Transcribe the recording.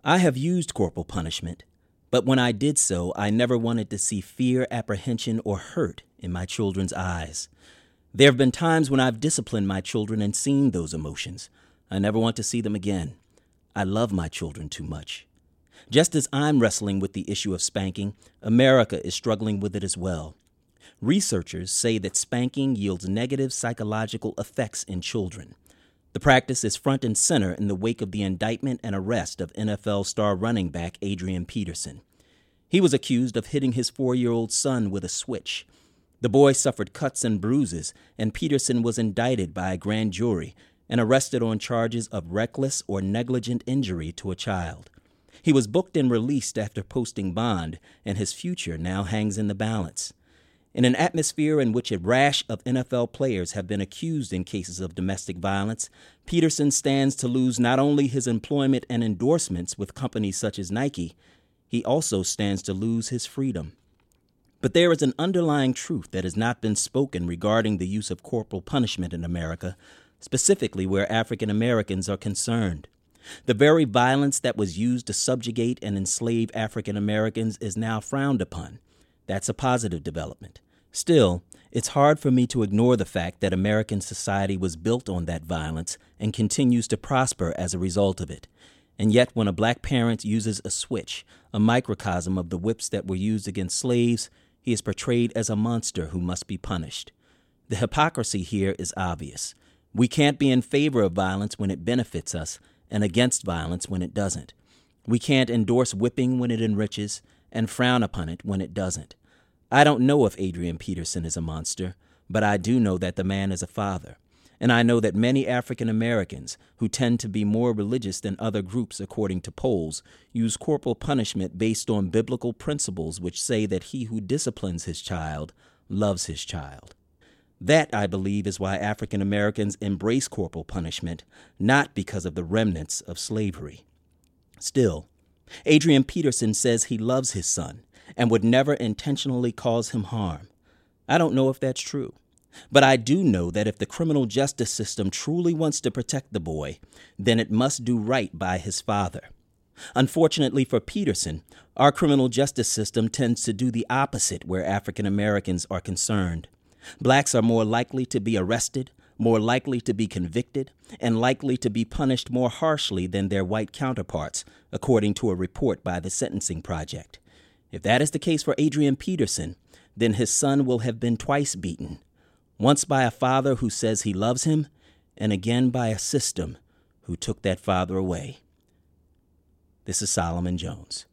I have used corporal punishment, but when I did so, I never wanted to see fear, apprehension, or hurt in my children's eyes. There have been times when I've disciplined my children and seen those emotions. I never want to see them again. I love my children too much. Just as I'm wrestling with the issue of spanking, America is struggling with it as well. Researchers say that spanking yields negative psychological effects in children. The practice is front and center in the wake of the indictment and arrest of NFL star running back Adrian Peterson. He was accused of hitting his 4-year-old son with a switch. The boy suffered cuts and bruises, and Peterson was indicted by a grand jury and arrested on charges of reckless or negligent injury to a child. He was booked and released after posting bond, and his future now hangs in the balance. In an atmosphere in which a rash of NFL players have been accused in cases of domestic violence, Peterson stands to lose not only his employment and endorsements with companies such as Nike, he also stands to lose his freedom. But there is an underlying truth that has not been spoken regarding the use of corporal punishment in America, specifically where African Americans are concerned. The very violence that was used to subjugate and enslave African Americans is now frowned upon. That's a positive development. Still, it's hard for me to ignore the fact that American society was built on that violence and continues to prosper as a result of it. And yet, when a black parent uses a switch, a microcosm of the whips that were used against slaves, he is portrayed as a monster who must be punished. The hypocrisy here is obvious. We can't be in favor of violence when it benefits us and against violence when it doesn't. We can't endorse whipping when it enriches and frown upon it when it doesn't. I don't know if Adrian Peterson is a monster, but I do know that the man is a father. And I know that many African Americans, who tend to be more religious than other groups according to polls, use corporal punishment based on biblical principles which say that he who disciplines his child loves his child. That, I believe, is why African Americans embrace corporal punishment, not because of the remnants of slavery. Still, Adrian Peterson says he loves his son and would never intentionally cause him harm. I don't know if that's true, but I do know that if the criminal justice system truly wants to protect the boy, then it must do right by his father. Unfortunately for Peterson, our criminal justice system tends to do the opposite where African Americans are concerned. Blacks are more likely to be arrested, more likely to be convicted, and likely to be punished more harshly than their white counterparts, according to a report by the Sentencing Project. If that is the case for Adrian Peterson, then his son will have been twice beaten, once by a father who says he loves him, and again by a system who took that father away. This is Solomon Jones.